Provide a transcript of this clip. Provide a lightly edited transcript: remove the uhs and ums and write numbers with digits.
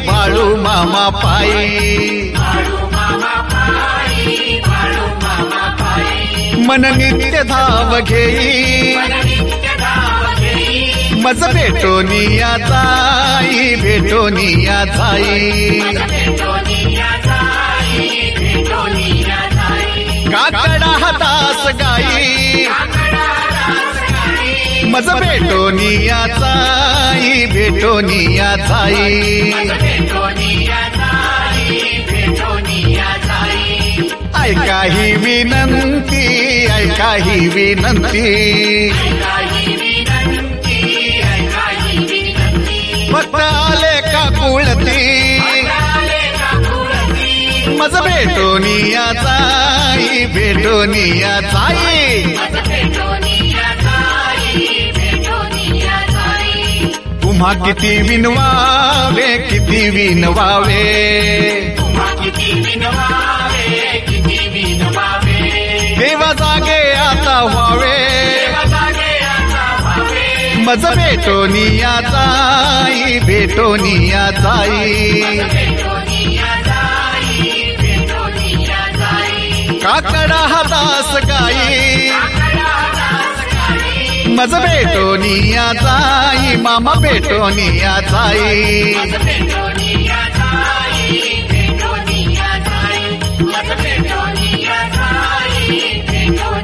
बाळू मामा पायी मन नित्य धाव घेई मज भेटोनिया जाई भेटोनिया जाई काकडा हातास गाई मज भेटोनिया जाई भेटोनिया जाई ऐका ही विनंती ऐका ही विनंती फक्त आले का कुळती मज भेटोनिया जाई भेटोनिया जाई तुम्हा किती विनवावे किती विनवावे देवा जागे आता व्हावे मज भेटोनिया जाई भेटोनिया जाई काकडा हातास गाई मज भेटोनिया जाई मामा भेटोनिया जाई